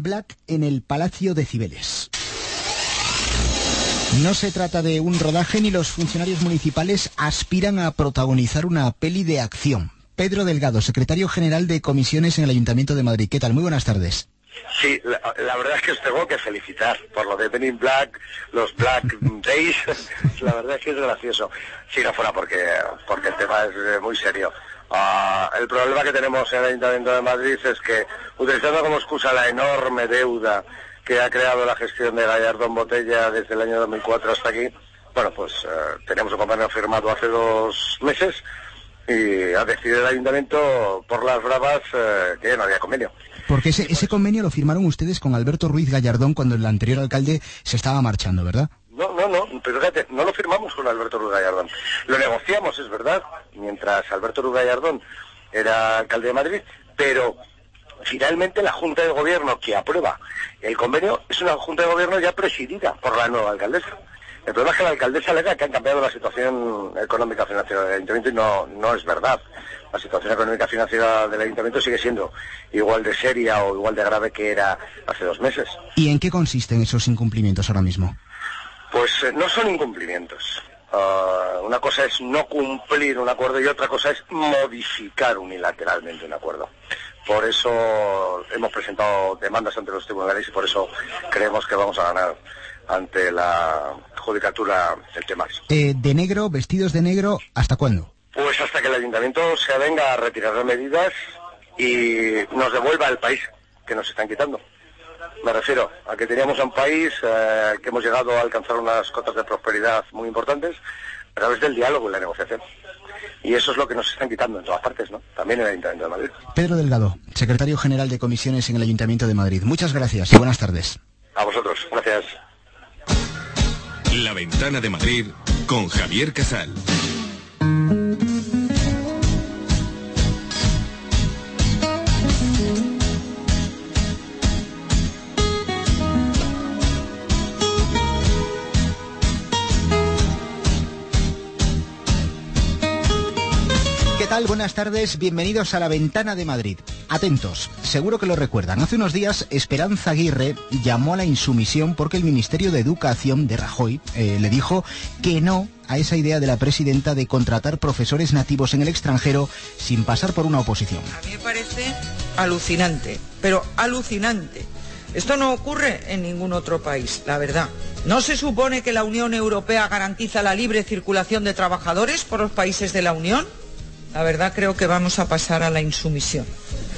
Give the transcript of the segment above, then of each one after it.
Black en el Palacio de Cibeles. No se trata de un rodaje ni los funcionarios municipales aspiran a protagonizar una peli de acción. Pedro Delgado, secretario general de comisiones en el Ayuntamiento de Madrid. ¿Qué tal? Muy buenas tardes. Sí, la verdad es que os tengo que felicitar por lo de Men in Black, los Black Days. La verdad es que es gracioso. Si no fuera porque el tema es muy serio. El problema que tenemos en el Ayuntamiento de Madrid es que, utilizando como excusa la enorme deuda que ha creado la gestión de Gallardón Botella desde el año 2004 hasta aquí, bueno, pues teníamos un convenio firmado hace 2 meses y ha decidido el Ayuntamiento por las bravas que ya no había convenio. Porque ese convenio lo firmaron ustedes con Alberto Ruiz Gallardón cuando el anterior alcalde se estaba marchando, ¿verdad? No, pero fíjate, no lo firmamos con Alberto Ruiz Gallardón. Lo negociamos, es verdad, mientras Alberto Ruiz Gallardón era alcalde de Madrid, pero finalmente la Junta de Gobierno que aprueba el convenio es una Junta de Gobierno ya presidida por la nueva alcaldesa. El problema es que la alcaldesa alega que han cambiado la situación económica financiera del Ayuntamiento y no es verdad. La situación económica financiera del Ayuntamiento sigue siendo igual de seria o igual de grave que era hace 2 meses. ¿Y en qué consisten esos incumplimientos ahora mismo? Pues no son incumplimientos. Una cosa es no cumplir un acuerdo y otra cosa es modificar unilateralmente un acuerdo. Por eso hemos presentado demandas ante los tribunales y por eso creemos que vamos a ganar ante la judicatura el tema. De negro, vestidos de negro, ¿hasta cuándo? Pues hasta que el Ayuntamiento se avenga a retirar las medidas y nos devuelva el país que nos están quitando. Me refiero a que teníamos un país que hemos llegado a alcanzar unas cotas de prosperidad muy importantes a través del diálogo y la negociación. Y eso es lo que nos están quitando en todas partes, ¿no? También en el Ayuntamiento de Madrid. Pedro Delgado, secretario general de comisiones en el Ayuntamiento de Madrid. Muchas gracias y buenas tardes. A vosotros, gracias. La Ventana de Madrid con Javier Casal. ¿Qué tal? Buenas tardes, bienvenidos a La Ventana de Madrid. Atentos, seguro que lo recuerdan. Hace unos días Esperanza Aguirre llamó a la insumisión porque el Ministerio de Educación de Rajoy le dijo que no a esa idea de la presidenta de contratar profesores nativos en el extranjero sin pasar por una oposición. A mí me parece alucinante, pero alucinante. Esto no ocurre en ningún otro país, la verdad. ¿No se supone que la Unión Europea garantiza la libre circulación de trabajadores por los países de la Unión? La verdad creo que vamos a pasar a la insumisión.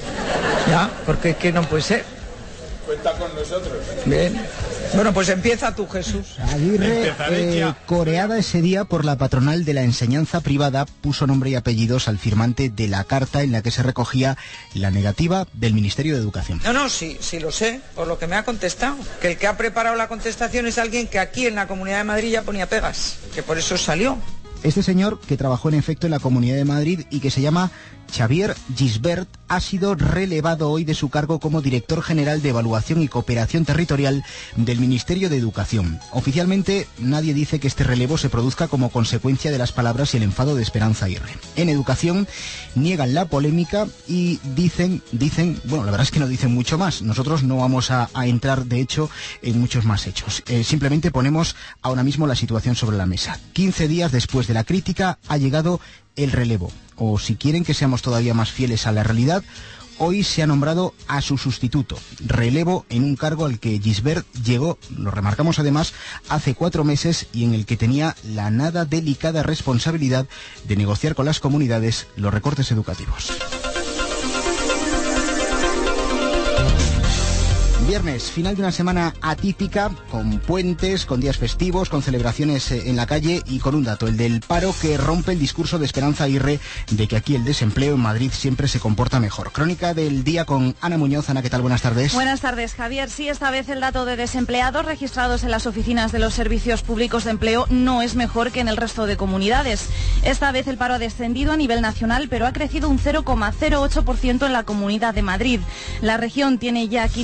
¿Ya? Porque es que no puede ser. Cuenta con nosotros. Bien. Bueno, pues empieza tú, Jesús. Aguirre, coreada ese día por la patronal de la enseñanza privada, puso nombre y apellidos al firmante de la carta en la que se recogía la negativa del Ministerio de Educación. No, sí lo sé, por lo que me ha contestado. Que el que ha preparado la contestación es alguien que aquí en la Comunidad de Madrid ya ponía pegas, que por eso salió. Este señor, que trabajó en efecto en la Comunidad de Madrid y que se llama Xavier Gisbert, ha sido relevado hoy de su cargo como director general de Evaluación y Cooperación Territorial del Ministerio de Educación. Oficialmente, nadie dice que este relevo se produzca como consecuencia de las palabras y el enfado de Esperanza Aguirre. En Educación niegan la polémica y dicen, bueno, la verdad es que no dicen mucho más. Nosotros no vamos a entrar, de hecho, en muchos más hechos. Simplemente ponemos ahora mismo la situación sobre la mesa. 15 días después de la crítica ha llegado el relevo. O si quieren que seamos todavía más fieles a la realidad, hoy se ha nombrado a su sustituto. Relevo en un cargo al que Gisbert llegó, lo remarcamos además, hace 4 meses y en el que tenía la nada delicada responsabilidad de negociar con las comunidades los recortes educativos. Viernes, final de una semana atípica, con puentes, con días festivos, con celebraciones en la calle y con un dato, el del paro, que rompe el discurso de Esperanza Aguirre de que aquí el desempleo en Madrid siempre se comporta mejor. Crónica del día con Ana Muñoz. Ana, ¿qué tal? Buenas tardes. Buenas tardes, Javier. Sí, esta vez el dato de desempleados registrados en las oficinas de los servicios públicos de empleo no es mejor que en el resto de comunidades. Esta vez el paro ha descendido a nivel nacional, pero ha crecido un 0,08% en la Comunidad de Madrid. La región tiene ya 500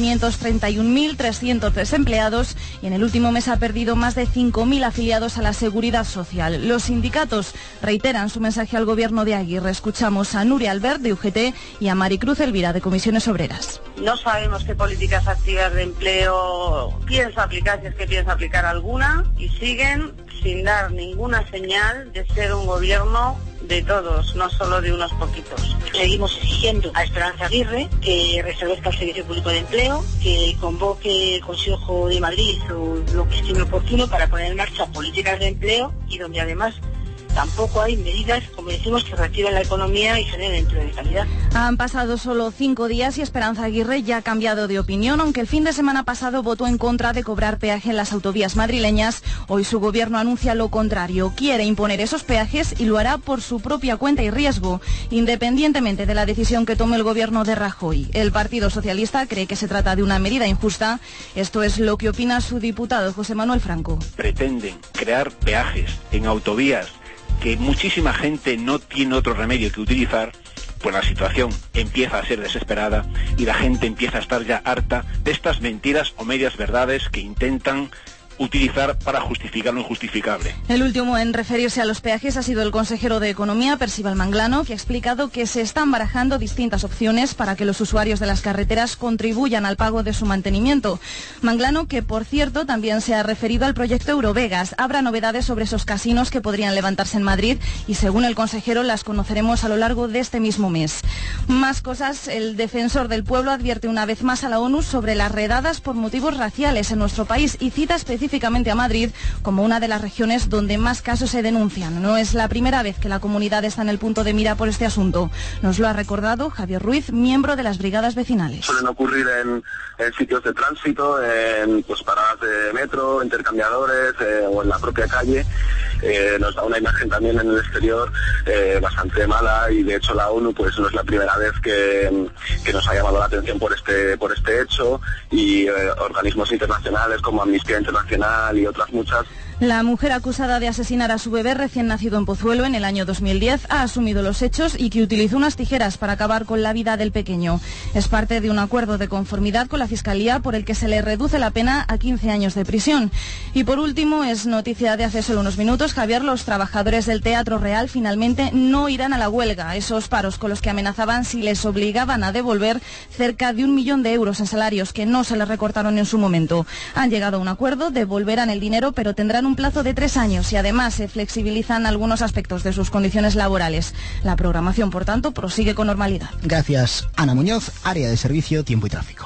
31.300 desempleados y en el último mes ha perdido más de 5.000 afiliados a la Seguridad Social. Los sindicatos reiteran su mensaje al gobierno de Aguirre. Escuchamos a Nuria Albert, de UGT, y a Maricruz Elvira, de Comisiones Obreras. No sabemos qué políticas activas de empleo piensa aplicar, si es que piensa aplicar alguna, y siguen sin dar ninguna señal de ser un gobierno de todos, no solo de unos poquitos. Seguimos exigiendo a Esperanza Aguirre que restablezca el Servicio Público de Empleo, que convoque el Consejo de Madrid o lo que estime oportuno para poner en marcha políticas de empleo y donde además tampoco hay medidas, como decimos, que reactiven la economía y generen empleo de calidad. Han pasado solo 5 días y Esperanza Aguirre ya ha cambiado de opinión, aunque el fin de semana pasado votó en contra de cobrar peaje en las autovías madrileñas. Hoy su gobierno anuncia lo contrario. Quiere imponer esos peajes y lo hará por su propia cuenta y riesgo, independientemente de la decisión que tome el gobierno de Rajoy. El Partido Socialista cree que se trata de una medida injusta. Esto es lo que opina su diputado José Manuel Franco. Pretenden crear peajes en autovías que muchísima gente no tiene otro remedio que utilizar, pues la situación empieza a ser desesperada y la gente empieza a estar ya harta de estas mentiras o medias verdades que intentan utilizar para justificar lo injustificable. El último en referirse a los peajes ha sido el consejero de Economía, Percival Manglano, que ha explicado que se están barajando distintas opciones para que los usuarios de las carreteras contribuyan al pago de su mantenimiento. Manglano, que por cierto también se ha referido al proyecto Eurovegas. Habrá novedades sobre esos casinos que podrían levantarse en Madrid y, según el consejero, las conoceremos a lo largo de este mismo mes. Más cosas. El defensor del pueblo advierte una vez más a la ONU sobre las redadas por motivos raciales en nuestro país y cita específicamente a Madrid como una de las regiones donde más casos se denuncian. No es la primera vez que la comunidad está en el punto de mira por este asunto. Nos lo ha recordado Javier Ruiz, miembro de las brigadas vecinales. Suelen ocurrir en sitios de tránsito, en paradas de metro, intercambiadores o en la propia calle. Nos da una imagen también en el exterior bastante mala, y de hecho la ONU pues no es la primera vez que nos ha llamado la atención por este hecho, y organismos internacionales como Amnistía Internacional y otras muchas. La mujer acusada de asesinar a su bebé recién nacido en Pozuelo en el año 2010 ha asumido los hechos y que utilizó unas tijeras para acabar con la vida del pequeño. Es parte de un acuerdo de conformidad con la Fiscalía por el que se le reduce la pena a 15 años de prisión. Y por último, es noticia de hace solo unos minutos, Javier, los trabajadores del Teatro Real finalmente no irán a la huelga. Esos paros con los que amenazaban si les obligaban a devolver cerca de 1 millón de euros en salarios que no se les recortaron en su momento. Han llegado a un acuerdo, devolverán el dinero, pero tendrán un plazo de 3 años y además se flexibilizan algunos aspectos de sus condiciones laborales. La programación, por tanto, prosigue con normalidad. Gracias, Ana Muñoz, área de servicio, tiempo y tráfico.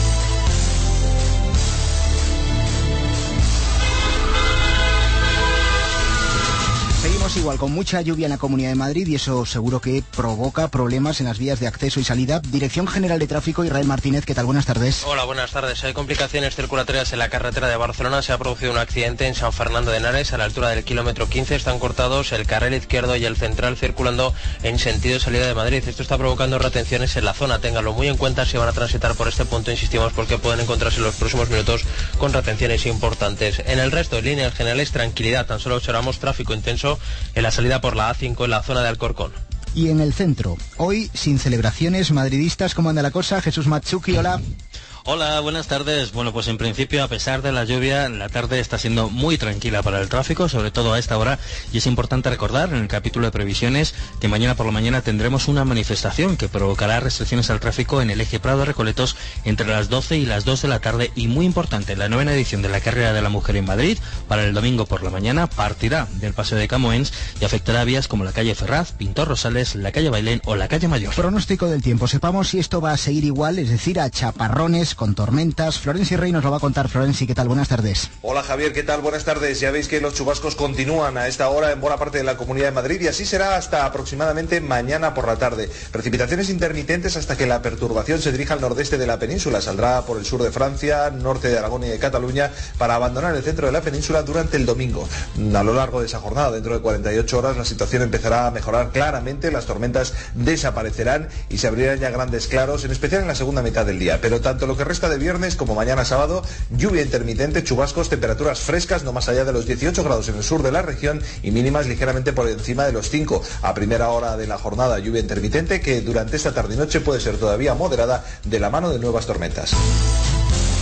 Seguimos igual con mucha lluvia en la Comunidad de Madrid y eso seguro que provoca problemas en las vías de acceso y salida. Dirección General de Tráfico, Israel Martínez, ¿qué tal? Buenas tardes. Hola, buenas tardes. Hay complicaciones circulatorias en la carretera de Barcelona. Se ha producido un accidente en San Fernando de Henares a la altura del kilómetro 15. Están cortados el carril izquierdo y el central circulando en sentido salida de Madrid. Esto está provocando retenciones en la zona. Ténganlo muy en cuenta si van a transitar por este punto, insistimos, porque pueden encontrarse en los próximos minutos con retenciones importantes. En el resto de líneas generales, tranquilidad. Tan solo observamos tráfico intenso en la salida por la A5 en la zona de Alcorcón. Y en el centro, hoy sin celebraciones madridistas, ¿cómo anda la cosa? Jesús Matsuki, hola. Hola, buenas tardes. Bueno, pues en principio, a pesar de la lluvia, la tarde está siendo muy tranquila para el tráfico, sobre todo a esta hora, y es importante recordar en el capítulo de previsiones que mañana por la mañana tendremos una manifestación que provocará restricciones al tráfico en el eje Prado-Recoletos entre las 12 y las 2 de la tarde, y muy importante, la 9ª edición de la Carrera de la Mujer en Madrid, para el domingo por la mañana, partirá del Paseo de Camoens y afectará vías como la calle Ferraz, Pintor Rosales, la calle Bailén o la calle Mayor. Pronóstico del tiempo, sepamos si esto va a seguir igual, es decir, a chaparrones, con tormentas. Florenci Rey nos lo va a contar. Florenci, ¿qué tal? Buenas tardes. Hola Javier, ¿qué tal? Buenas tardes. Ya veis que los chubascos continúan a esta hora en buena parte de la Comunidad de Madrid y así será hasta aproximadamente mañana por la tarde. Precipitaciones intermitentes hasta que la perturbación se dirija al nordeste de la península. Saldrá por el sur de Francia, norte de Aragón y de Cataluña para abandonar el centro de la península durante el domingo. A lo largo de esa jornada, dentro de 48 horas, la situación empezará a mejorar claramente, las tormentas desaparecerán y se abrirán ya grandes claros, en especial en la segunda mitad del día. Pero tanto lo que resta de viernes como mañana sábado, lluvia intermitente, chubascos, temperaturas frescas no más allá de los 18 grados en el sur de la región y mínimas ligeramente por encima de los 5. A primera hora de la jornada, lluvia intermitente que durante esta tarde y noche puede ser todavía moderada de la mano de nuevas tormentas.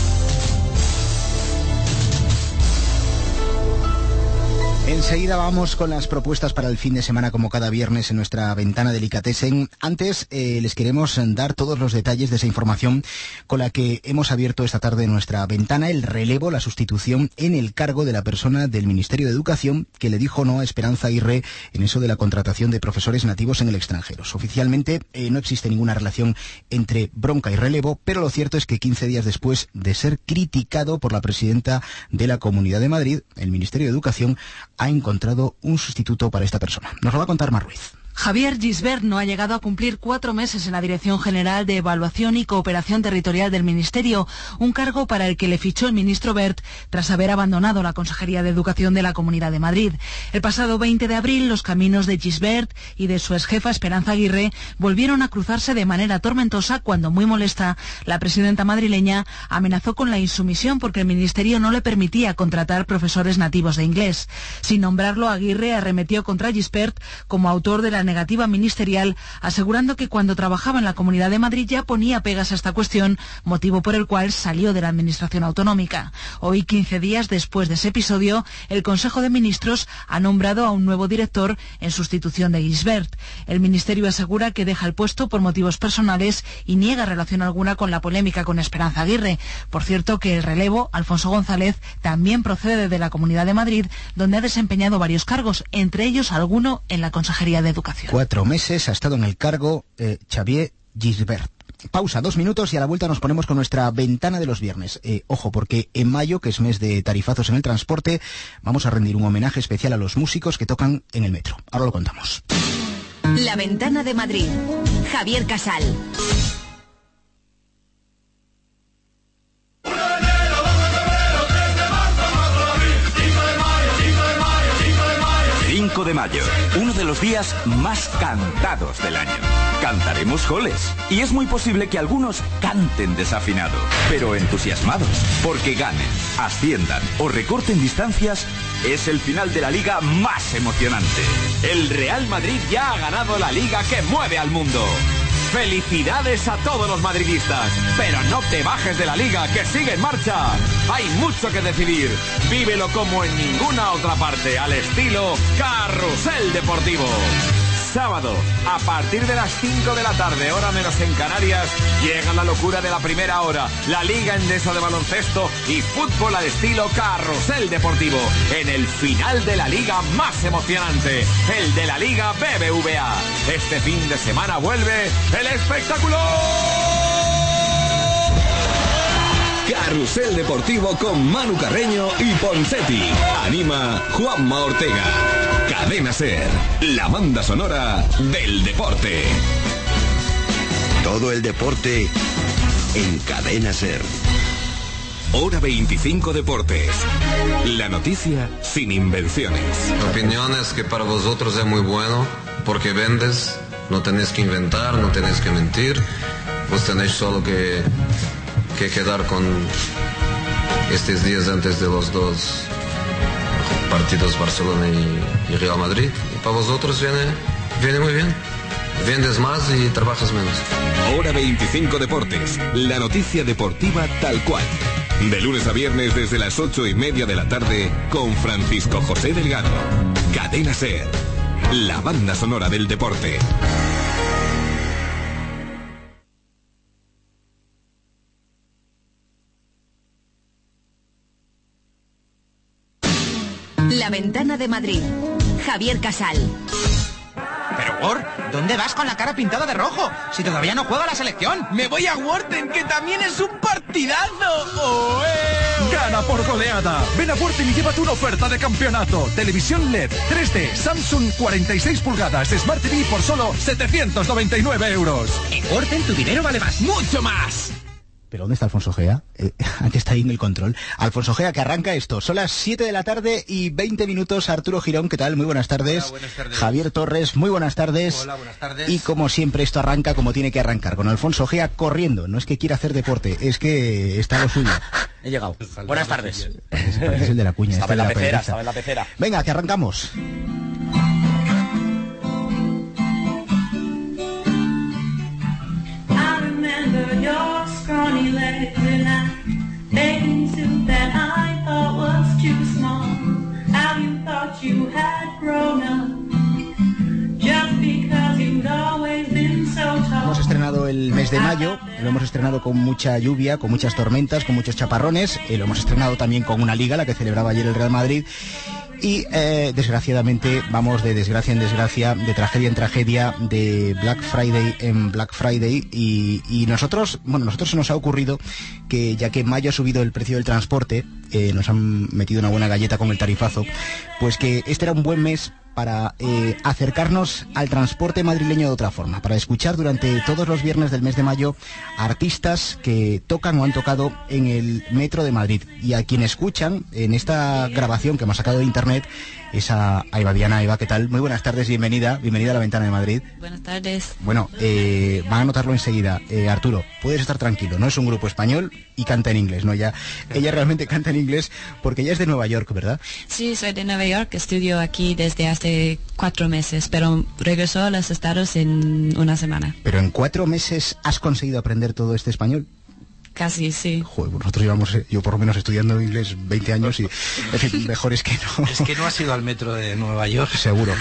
Enseguida vamos con las propuestas para el fin de semana, como cada viernes en nuestra ventana Delicatessen. Antes les queremos dar todos los detalles de esa información con la que hemos abierto esta tarde nuestra ventana, el relevo, la sustitución en el cargo de la persona del Ministerio de Educación que le dijo no a Esperanza Aguirre en eso de la contratación de profesores nativos en el extranjero. Oficialmente no existe ninguna relación entre bronca y relevo, pero lo cierto es que 15 días después de ser criticado por la presidenta de la Comunidad de Madrid, el Ministerio de Educación ha encontrado un sustituto para esta persona. Nos lo va a contar Mar Ruiz. Javier Gisbert no ha llegado a cumplir 4 meses en la Dirección General de Evaluación y Cooperación Territorial del Ministerio, un cargo para el que le fichó el ministro Wert tras haber abandonado la Consejería de Educación de la Comunidad de Madrid. El pasado 20 de abril, los caminos de Gisbert y de su exjefa Esperanza Aguirre volvieron a cruzarse de manera tormentosa cuando, muy molesta, la presidenta madrileña amenazó con la insumisión porque el Ministerio no le permitía contratar profesores nativos de inglés. Sin nombrarlo, Aguirre arremetió contra Gisbert como autor de la negativa ministerial, asegurando que cuando trabajaba en la Comunidad de Madrid ya ponía pegas a esta cuestión, motivo por el cual salió de la Administración Autonómica. Hoy, 15 días después de ese episodio, el Consejo de Ministros ha nombrado a un nuevo director en sustitución de Gisbert. El Ministerio asegura que deja el puesto por motivos personales y niega relación alguna con la polémica con Esperanza Aguirre. Por cierto, que el relevo, Alfonso González, también procede de la Comunidad de Madrid, donde ha desempeñado varios cargos, entre ellos alguno en la Consejería de Educación. 4 meses ha estado en el cargo Xavier Gisbert. Pausa, 2 minutos y a la vuelta nos ponemos con nuestra ventana de los viernes. Ojo, porque en mayo, que es mes de tarifazos en el transporte, vamos a rendir un homenaje especial a los músicos que tocan en el metro. Ahora lo contamos. La ventana de Madrid. Javier Casal. De mayo, uno de los días más cantados del año. Cantaremos goles y es muy posible que algunos canten desafinado, pero entusiasmados, porque ganen, asciendan o recorten distancias. Es el final de la liga más emocionante. El Real Madrid ya ha ganado la liga que mueve al mundo. ¡Felicidades a todos los madridistas! Pero no te bajes de la liga, que sigue en marcha. Hay mucho que decidir. Vívelo como en ninguna otra parte, al estilo Carrusel Deportivo. Sábado, a partir de las 5 de la tarde, hora menos en Canarias, llega la locura de la primera hora, la Liga Endesa de baloncesto y fútbol al estilo Carrusel Deportivo, en el final de la liga más emocionante, el de la Liga BBVA. Este fin de semana vuelve el espectáculo. Carrusel Deportivo con Manu Carreño y Ponseti. Anima Juanma Ortega. Cadena SER, la banda sonora del deporte. Todo el deporte en Cadena SER. Hora 25 Deportes. La noticia sin invenciones. Mi opinión es que para vosotros es muy bueno porque vendes, no tenéis que inventar, no tenéis que mentir, pues tenéis solo que quedar con estos días antes de los dos partidos, Barcelona y Real Madrid, y para vosotros viene muy bien. Vendes más y trabajas menos. Hora 25 Deportes, la noticia deportiva tal cual. De lunes a viernes desde las 8:30 de la tarde con Francisco José Delgado. Cadena SER, la banda sonora del deporte. La ventana de Madrid. Javier Casal. Pero, Gor, ¿dónde vas con la cara pintada de rojo? Si todavía no juega la selección. Me voy a Worten, que también es un partidazo. ¡Oe! Gana por goleada. Ven a Worten y llévate una oferta de campeonato. Televisión LED 3D Samsung 46 pulgadas Smart TV por solo 799 euros. En Worten tu dinero vale más, mucho más. ¿Pero dónde está Alfonso Gea? Que está ahí en el control. Alfonso Gea, que arranca esto. Son las 7 de la tarde y 20 minutos. Arturo Girón, ¿qué tal? Muy buenas tardes. Hola, buenas tardes. Javier Torres, muy buenas tardes. Hola, buenas tardes. Y como siempre, esto arranca como tiene que arrancar, con Alfonso Gea corriendo. No es que quiera hacer deporte, es que está lo suyo. He llegado. Buenas tardes. Parece el de la cuña. Estaba en la pecera. Venga, que arrancamos. Scrawny legs in that bathing suit that I thought was too small. How you thought you had el mes de mayo, lo hemos estrenado con mucha lluvia, con muchas tormentas, con muchos chaparrones, lo hemos estrenado también con una liga, la que celebraba ayer el Real Madrid. Y desgraciadamente vamos de desgracia en desgracia, de tragedia en tragedia, de Black Friday en Black Friday y nosotros se nos ha ocurrido que ya que en mayo ha subido el precio del transporte, nos han metido una buena galleta con el tarifazo, pues que este era un buen mes para acercarnos al transporte madrileño de otra forma, para escuchar durante todos los viernes del mes de mayo a artistas que tocan o han tocado en el metro de Madrid. Y a quien escuchan en esta grabación que hemos sacado de internet es a Eva Diana. Eva, ¿qué tal? Muy buenas tardes, bienvenida a La Ventana de Madrid. Buenas tardes. Bueno, van a notarlo enseguida. Arturo, puedes estar tranquilo, no es un grupo español y canta en inglés, ¿no? Ella realmente canta en inglés porque ella es de Nueva York, ¿verdad? Sí, soy de Nueva York, estudio aquí desde hace 4 meses, pero regresó a los Estados en una semana. ¿Pero en 4 meses has conseguido aprender todo este español? Casi, sí. Joder, nosotros llevamos, yo por lo menos estudiando inglés 20 años y, en fin, mejor es que no. Es que no has ido al metro de Nueva York. Seguro.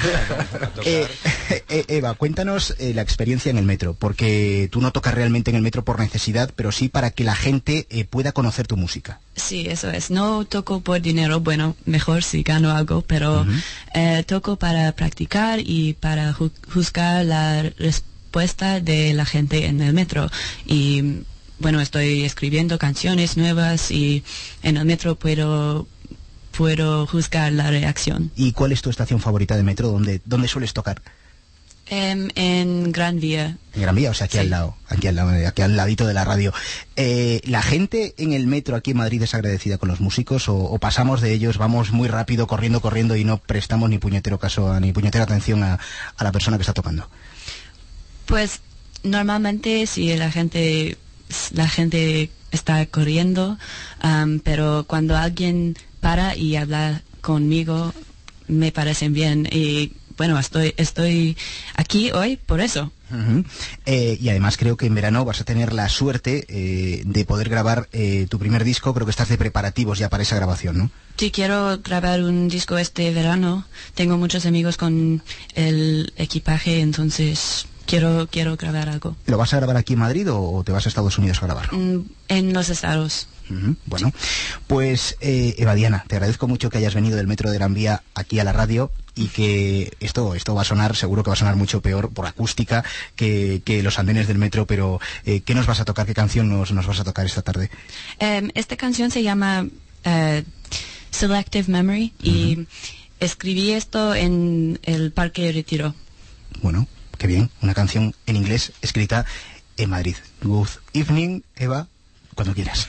Eva, cuéntanos la experiencia en el metro, porque tú no tocas realmente en el metro por necesidad, pero sí para que la gente pueda conocer tu música. Sí, eso es. No toco por dinero, bueno, mejor si gano algo, pero toco para practicar y para juzgar la respuesta de la gente en el metro. Y bueno, estoy escribiendo canciones nuevas y en el metro puedo juzgar la reacción. ¿Y cuál es tu estación favorita de metro? ¿Dónde sueles tocar? En Gran Vía. En Gran Vía, o sea, aquí al ladito de la radio. ¿La gente en el metro aquí en Madrid es agradecida con los músicos o pasamos de ellos, vamos muy rápido, corriendo y no prestamos ni puñetero caso, ni puñetera atención a la persona que está tocando? Pues normalmente sí, la gente está corriendo, pero cuando alguien para y habla conmigo, me parecen bien. Y bueno, estoy aquí hoy por eso. Y además creo que en verano vas a tener la suerte de poder grabar tu primer disco. Creo que estás de preparativos ya para esa grabación, ¿no? Sí, quiero grabar un disco este verano. Tengo muchos amigos con el equipaje, entonces quiero grabar algo. ¿Lo vas a grabar aquí en Madrid o te vas a Estados Unidos a grabar? En los Estados. Bueno, pues Eva Diana, te agradezco mucho que hayas venido del metro de Gran Vía aquí a la radio y que esto va a sonar, seguro que va a sonar mucho peor por acústica que los andenes del metro, pero ¿qué nos vas a tocar? ¿Qué canción nos vas a tocar esta tarde? Esta canción se llama Selective Memory y escribí esto en el Parque Retiro. Bueno, qué bien, una canción en inglés escrita en Madrid. Good evening, Eva, cuando quieras.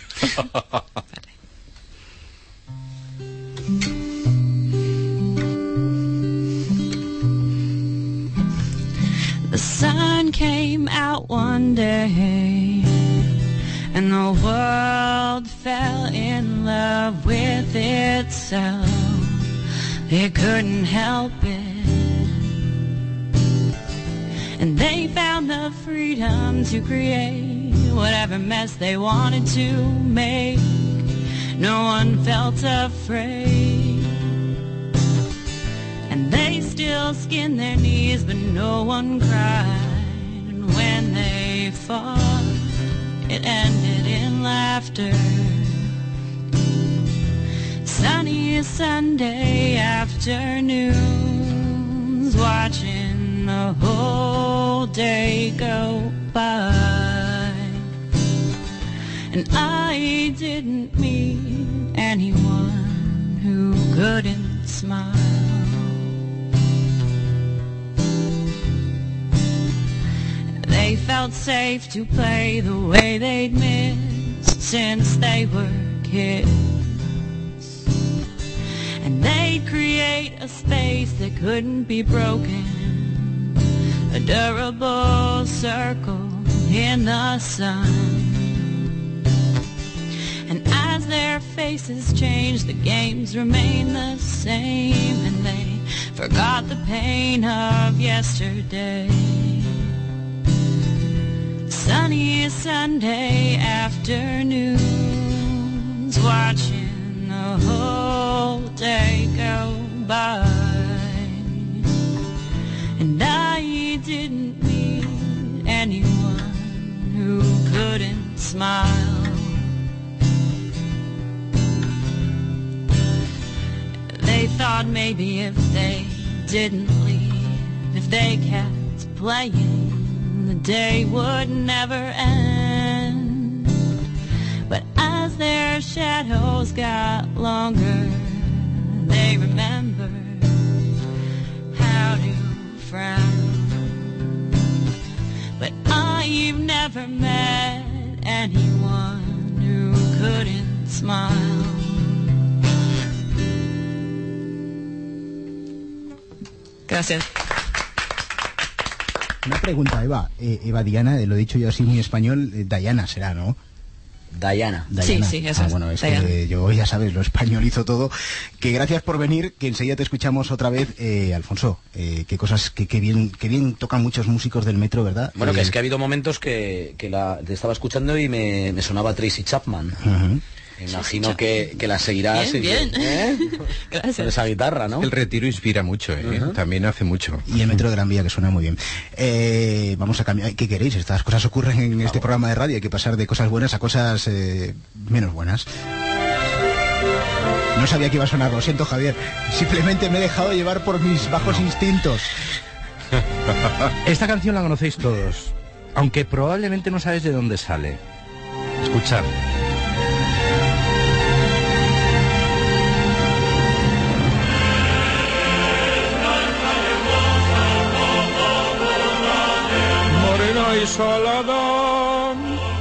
The sun came out one day and the world fell in love with itself. It couldn't help it. And they found the freedom to create whatever mess they wanted to make. No one felt afraid. And they still skinned their knees, but no one cried. And when they fought, it ended in laughter. Sunny Sunday afternoons, watching the whole day go by. And I didn't meet anyone who couldn't smile. They felt safe to play the way they'd missed since they were kids. And they'd create a space that couldn't be broken, a durable circle in the sun. And as their faces changed, the games remained the same, and they forgot the pain of yesterday. Sunny Sunday afternoons, watching the whole day go by. And I didn't meet anyone smile. They thought maybe if they didn't leave, if they kept playing, the day would never end. But as their shadows got longer, they remembered how to frown. But I've never met anyone who couldn't smile. Gracias. Una pregunta, Eva. Eva Diana, lo he dicho yo así muy español, Diana será, ¿no? Diana. Sí, sí, eso es. Bueno, es Diana. que yo, ya sabes, lo españolizo todo. Que gracias por venir, que enseguida te escuchamos otra vez. Alfonso, qué cosas, que bien tocan muchos músicos del metro, ¿verdad? Bueno, que es que ha habido momentos que te estaba escuchando y me sonaba Tracy Chapman. Imagino que la seguirás. Bien. Gracias. Con esa guitarra, ¿no? El Retiro inspira mucho, También hace mucho. Y el Metro de Gran Vía, que suena muy bien. Vamos a cambiar. ¿Qué queréis? Estas cosas ocurren en este programa de radio. Hay que pasar de cosas buenas a cosas menos buenas. No sabía que iba a sonar, lo siento, Javier. Simplemente me he dejado llevar por mis bajos instintos. Esta canción la conocéis todos, aunque probablemente no sabéis de dónde sale. Escuchad. Y salada.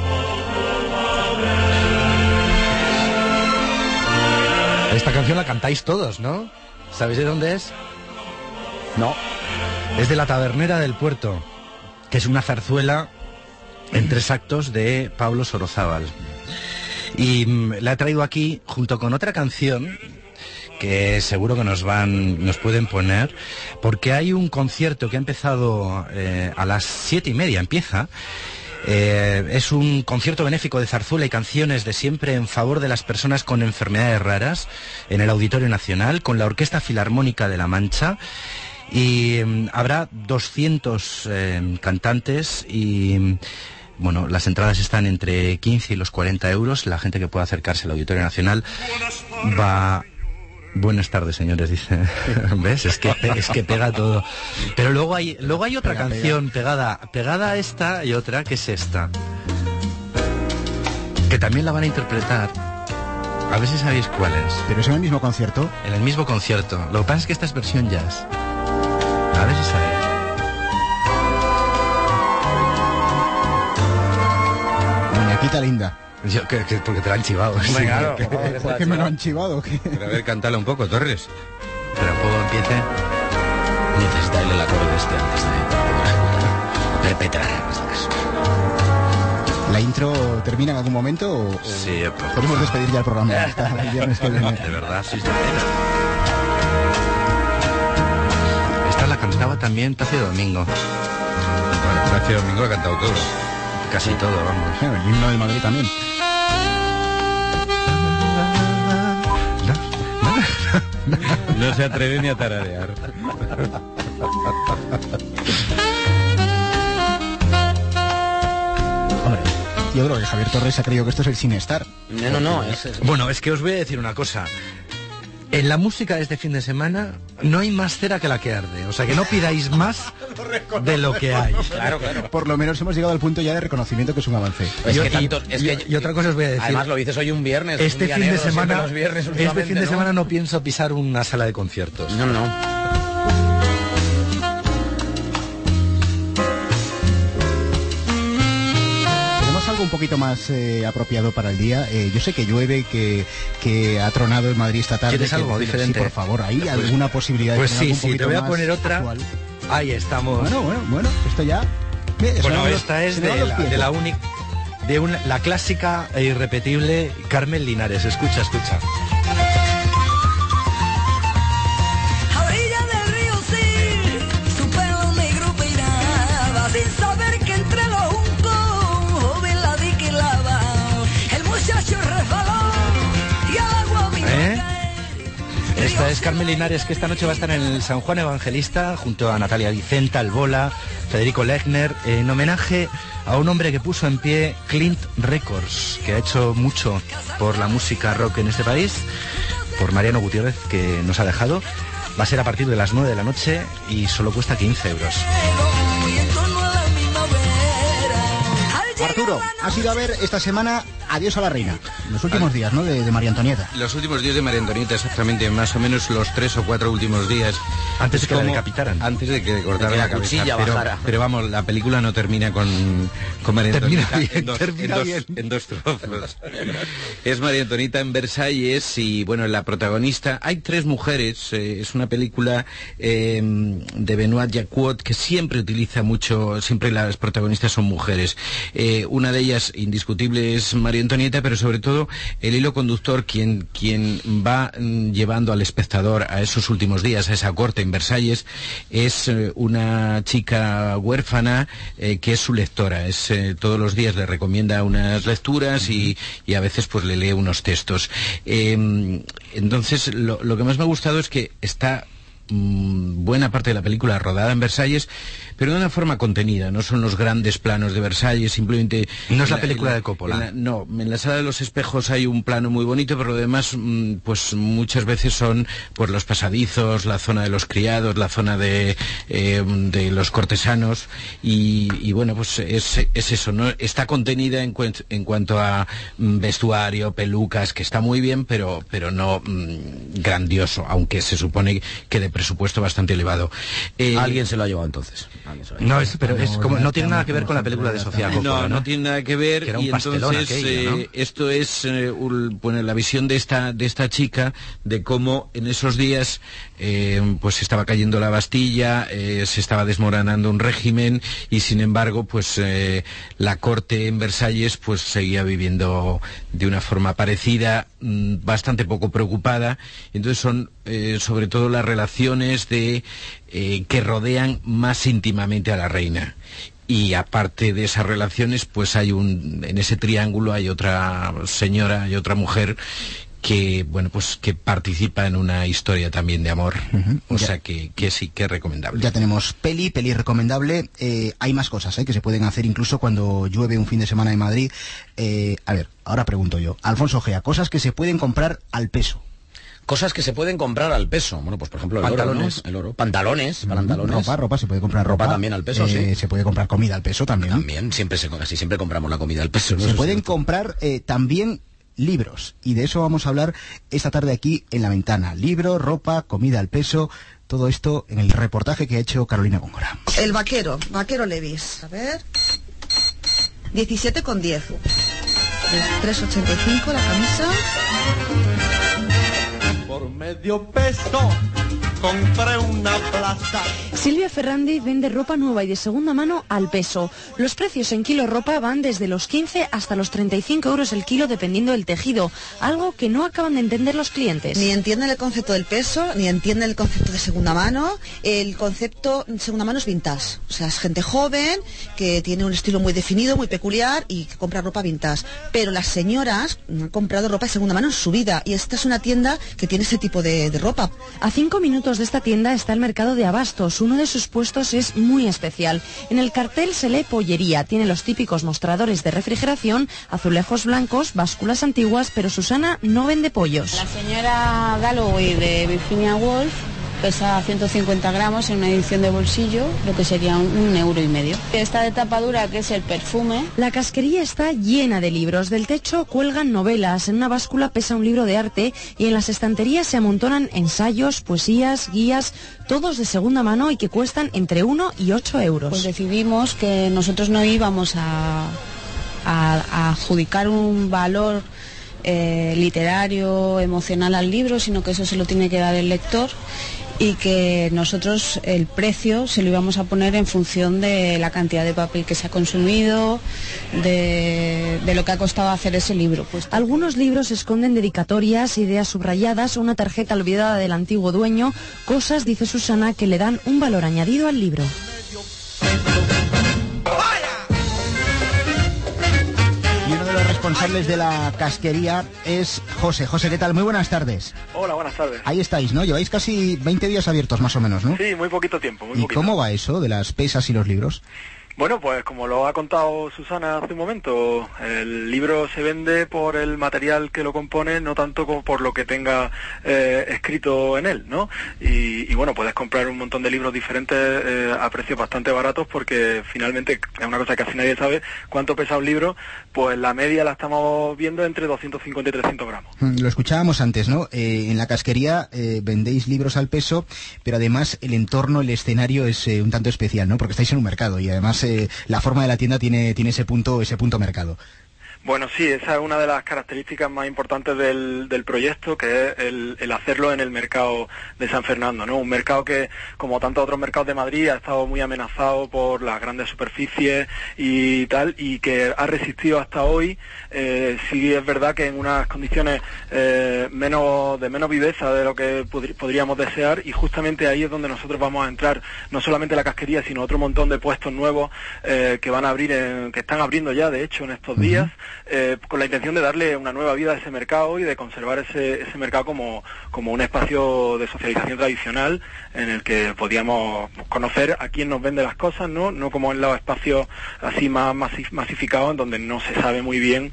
Esta canción la cantáis todos, ¿no? ¿Sabéis de dónde es? No. Es de La Tabernera del Puerto, que es una zarzuela en 3 actos de Pablo Sorozábal. Y la he traído aquí junto con otra canción que seguro que nos pueden poner, porque hay un concierto que ha empezado a las 7:30, empieza. Es un concierto benéfico de zarzuela y canciones de siempre en favor de las personas con enfermedades raras en el Auditorio Nacional, con la Orquesta Filarmónica de La Mancha. Y habrá 200 cantantes y... Bueno, las entradas están entre 15 y los 40 euros. La gente que pueda acercarse al Auditorio Nacional va... Buenas tardes, señores, dice. ¿Ves? Es que pega todo. Pero luego hay otra canción pegada a esta y otra, que es esta. Que también la van a interpretar. A ver si sabéis cuál es. ¿Pero es en el mismo concierto? En el mismo concierto. Lo que pasa es que esta es versión jazz. A ver si sabéis. Muñequita linda. Porque te la han chivado. Claro, ¿por qué me lo han chivado? Pero a ver, cántala un poco, Torres. Pero a poco empiece. Necesita el acorde este antes de perpetrar, en este caso. ¿La intro termina en algún momento o sí, podemos despedir ya el programa? El viernes que viene. De verdad, sí, está pena. Esta la cantaba también Plácido Domingo. Bueno, Plácido Domingo ha cantado todo. Casi todo, vamos. El himno del Madrid también. No se atreve ni a tararear. Hombre, yo creo que Javier Torres ha creído que esto es el Cinestar. No. Bueno, es que os voy a decir una cosa. En la música de este fin de semana no hay más cera que la que arde. O sea, que no pidáis más de lo que hay. Claro. Por lo menos hemos llegado al punto ya de reconocimiento, que es un avance. Y otra cosa os voy a decir. Además lo dices hoy un viernes. Este fin de semana, este fin de semana no pienso pisar una sala de conciertos. No. Algo un poquito más apropiado para el día. Yo sé que llueve, que ha tronado en Madrid esta tarde. ¿Quieres algo diferente? Sí, por favor, ¿hay alguna posibilidad? Pues de sí, te voy a poner otra. Actual? Ahí estamos. Bueno, esto ya... Bueno, esta es la clásica e irrepetible Carmen Linares. Escucha. Esta es Carmen Linares, que esta noche va a estar en el San Juan Evangelista junto a Natalia Vicenta, Albola, Federico Lechner, en homenaje a un hombre que puso en pie Clint Records, que ha hecho mucho por la música rock en este país, por Mariano Gutiérrez, que nos ha dejado. Va a ser a partir de las 9 de la noche y solo cuesta 15 euros. Arturo, has ido a ver esta semana Adiós a la Reina, los últimos días, ¿no?, de María Antonieta. Los últimos días de María Antonieta, exactamente, más o menos los 3 o 4 últimos días. Antes de que la decapitaran. Antes de que le cortaran la cabeza. Pero vamos, la película no termina con María Antonieta en dos trozos. Es María Antonieta en Versalles y, bueno, la protagonista... Hay 3 mujeres, es una película de Benoît Jacquot que siempre utiliza mucho, siempre las protagonistas son mujeres. Una de ellas, indiscutible, es María Antonieta, pero sobre todo el hilo conductor, quien va llevando al espectador a esos últimos días, a esa corte en Versalles, es una chica huérfana que es su lectora. Todos los días le recomienda unas lecturas y a veces pues le lee unos textos. Entonces, lo que más me ha gustado es que está buena parte de la película rodada en Versalles, pero de una forma contenida. No son los grandes planos de Versalles, simplemente... No es la película de Coppola. No, en la Sala de los Espejos hay un plano muy bonito, pero lo demás, pues muchas veces son pues los pasadizos, la zona de los criados, la zona de los cortesanos, y bueno, pues es eso, ¿no? Está contenida en cuanto a vestuario, pelucas, que está muy bien, pero no grandioso, aunque se supone que de presupuesto bastante elevado. Alguien se lo ha llevado entonces. No, no tiene nada que ver con la película de Sofía Coppola, no tiene nada que ver, que era un y pastelón entonces aquello, ¿no? Esto es bueno, la visión de esta chica, de cómo en esos días pues estaba cayendo la Bastilla, se estaba desmoronando un régimen, y sin embargo pues la corte en Versalles pues seguía viviendo de una forma parecida, bastante poco preocupada. Entonces son sobre todo las relaciones que rodean más íntimamente a la reina. Y aparte de esas relaciones, pues en ese triángulo hay otra señora, hay otra mujer que, bueno, pues que participa en una historia también de amor. O sea que sí, que es recomendable. Ya tenemos peli recomendable. Hay más cosas que se pueden hacer incluso cuando llueve un fin de semana en Madrid. A ver, ahora pregunto yo, Alfonso Gea, cosas que se pueden comprar al peso. Cosas que se pueden comprar al peso. Bueno, pues por ejemplo el pantalones. Oro, ¿no? El oro. Pantalones. Ropa, se puede comprar ropa también al peso, sí. Se puede comprar comida al peso también. También, siempre compramos la comida al peso, ¿no? Se pueden comprar también libros, y de eso vamos a hablar esta tarde aquí en La Ventana. Libros, ropa, comida al peso, todo esto en el reportaje que ha hecho Carolina Góngora. El vaquero Levis. A ver. 17,10. 3,85 la camisa. Por medio peso compré una plaza. Silvia Ferrandiz vende ropa nueva y de segunda mano al peso. Los precios en kilo ropa van desde los 15 hasta los 35 euros el kilo dependiendo del tejido, algo que no acaban de entender los clientes. Ni entienden el concepto del peso, ni entienden el concepto de segunda mano. El concepto de segunda mano es vintage, o sea, es gente joven que tiene un estilo muy definido, muy peculiar y que compra ropa vintage. Pero las señoras no han comprado ropa de segunda mano en su vida, y esta es una tienda que tiene ese tipo de ropa. A 5 minutos de esta tienda está el mercado de abastos. Uno de sus puestos es muy especial. En el cartel se lee pollería, tiene los típicos mostradores de refrigeración, azulejos blancos, básculas antiguas, pero Susana no vende pollos. La señora Galloway de Virginia Woolf pesa 150 gramos en una edición de bolsillo, lo que sería 1,5 euros. Esta de tapadura, que es el perfume. La casquería está llena de libros. Del techo cuelgan novelas, en una báscula pesa un libro de arte y en las estanterías se amontonan ensayos, poesías, guías, todos de segunda mano y que cuestan entre 1 y 8 euros. Pues decidimos que nosotros no íbamos a adjudicar un valor literario, emocional al libro, sino que eso se lo tiene que dar el lector, y que nosotros el precio se lo íbamos a poner en función de la cantidad de papel que se ha consumido, de lo que ha costado hacer ese libro. Pues algunos libros esconden dedicatorias, ideas subrayadas, una tarjeta olvidada del antiguo dueño, cosas, dice Susana, que le dan un valor añadido al libro. responsables de la casquería es José. José, ¿qué tal? Muy buenas tardes. Hola, buenas tardes. Ahí estáis, ¿no? Lleváis casi 20 días abiertos más o menos, ¿no? Sí, muy poquito tiempo. ¿Y cómo va eso de las pesas y los libros? Bueno, pues como lo ha contado Susana hace un momento, el libro se vende por el material que lo compone, no tanto como por lo que tenga escrito en él, ¿no? Y bueno, puedes comprar un montón de libros diferentes a precios bastante baratos, porque finalmente es una cosa que casi nadie sabe, cuánto pesa un libro, pues la media la estamos viendo entre 250 y 300 gramos. Lo escuchábamos antes, ¿no? En la casquería vendéis libros al peso, pero además el entorno, el escenario es un tanto especial, ¿no? Porque estáis en un mercado y además la forma de la tienda tiene ese punto mercado. Bueno, sí, esa es una de las características más importantes del proyecto, que es el hacerlo en el mercado de San Fernando, ¿no? Un mercado que, como tantos otros mercados de Madrid, ha estado muy amenazado por las grandes superficies y tal, y que ha resistido hasta hoy. Sí es verdad que en unas condiciones de menos viveza de lo que podríamos desear, y justamente ahí es donde nosotros vamos a entrar, no solamente la casquería, sino otro montón de puestos nuevos que van a abrir, que están abriendo ya, de hecho, en estos días. Con la intención de darle una nueva vida a ese mercado y de conservar ese mercado como un espacio de socialización tradicional en el que podíamos conocer a quién nos vende las cosas, no como en los espacios así más masificados, en donde no se sabe muy bien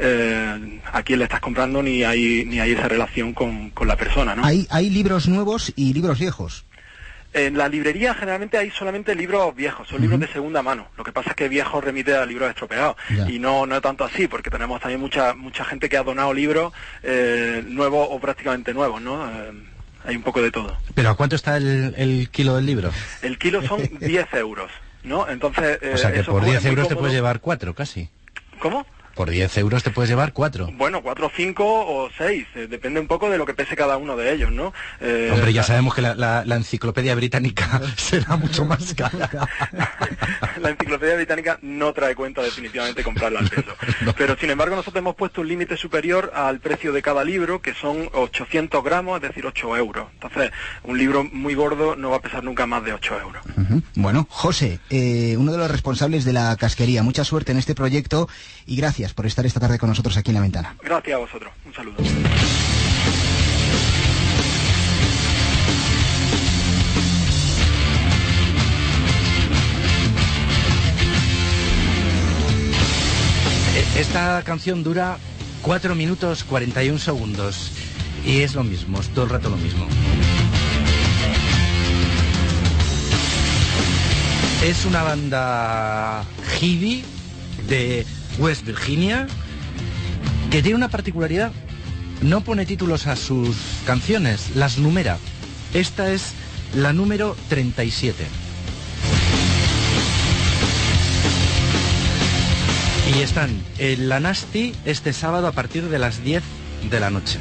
a quién le estás comprando, ni hay esa relación con la persona, ¿no? Hay libros nuevos y libros viejos. En la librería generalmente hay solamente libros viejos, son libros de segunda mano. Lo que pasa es que viejo remite a libros estropeados. Ya. Y no tanto así, porque tenemos también mucha gente que ha donado libros nuevos o prácticamente nuevos, ¿no? Hay un poco de todo. ¿Pero a cuánto está el kilo del libro? El kilo son 10 euros, ¿no? Entonces... o sea que por 10 euros te puedes llevar 4 casi. ¿Cómo? Por 10 euros te puedes llevar 4. Bueno, 4, 5 o 6, depende un poco de lo que pese cada uno de ellos, ¿no? Hombre, ya sabemos que la enciclopedia británica será mucho más cara. La enciclopedia británica no trae cuenta definitivamente comprarla al peso. No. Pero sin embargo nosotros hemos puesto un límite superior al precio de cada libro, que son 800 gramos, es decir, 8 euros. Entonces, un libro muy gordo no va a pesar nunca más de 8 euros. Bueno, José, uno de los responsables de la casquería, mucha suerte en este proyecto y gracias por estar esta tarde con nosotros aquí en La Ventana. Gracias a vosotros. Un saludo. Esta canción dura 4 minutos 41 segundos y es lo mismo, es todo el rato lo mismo. Es una banda heavy de West Virginia, que tiene una particularidad: no pone títulos a sus canciones, las numera. Esta es la número 37. Y están en la Nasty este sábado a partir de las 10 de la noche.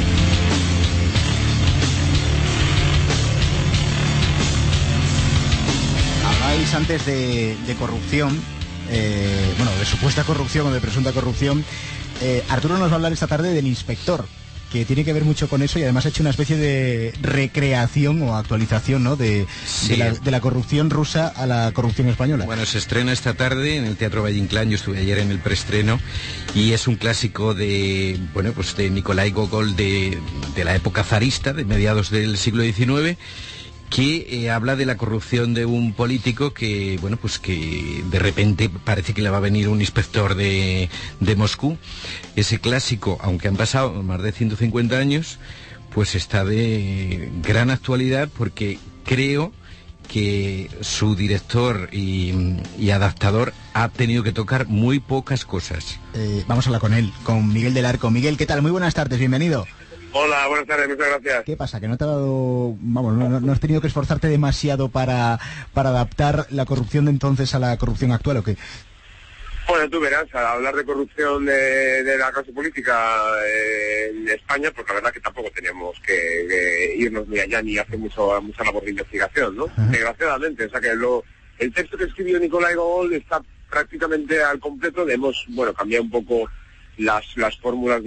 Habláis antes de corrupción. De supuesta corrupción o de presunta corrupción. Arturo nos va a hablar esta tarde del inspector, que tiene que ver mucho con eso y además ha hecho una especie de recreación o actualización, ¿no? de la corrupción rusa a la corrupción española. Bueno, se estrena esta tarde en el Teatro Valle Inclán. Yo estuve ayer en el preestreno y es un clásico de Nikolai Gogol de la época zarista, de mediados del siglo XIX, que habla de la corrupción de un político que de repente parece que le va a venir un inspector de Moscú. Ese clásico, aunque han pasado más de 150 años, pues está de gran actualidad, porque creo que su director y adaptador ha tenido que tocar muy pocas cosas. Vamos a hablar con él, con Miguel del Arco. Miguel, ¿qué tal? Muy buenas tardes, bienvenido. Hola, buenas tardes, muchas gracias. ¿Qué pasa? ¿Que no te ha dado, no has tenido que esforzarte demasiado para adaptar la corrupción de entonces a la corrupción actual o qué? Bueno, tú verás, al hablar de corrupción de la clase política en España, pues la verdad que tampoco teníamos que irnos ni allá ni hacer mucha labor de investigación, ¿no? Desgraciadamente, o sea que el texto que escribió Nikolai Gogol está prácticamente al completo. Hemos, cambiado un poco las fórmulas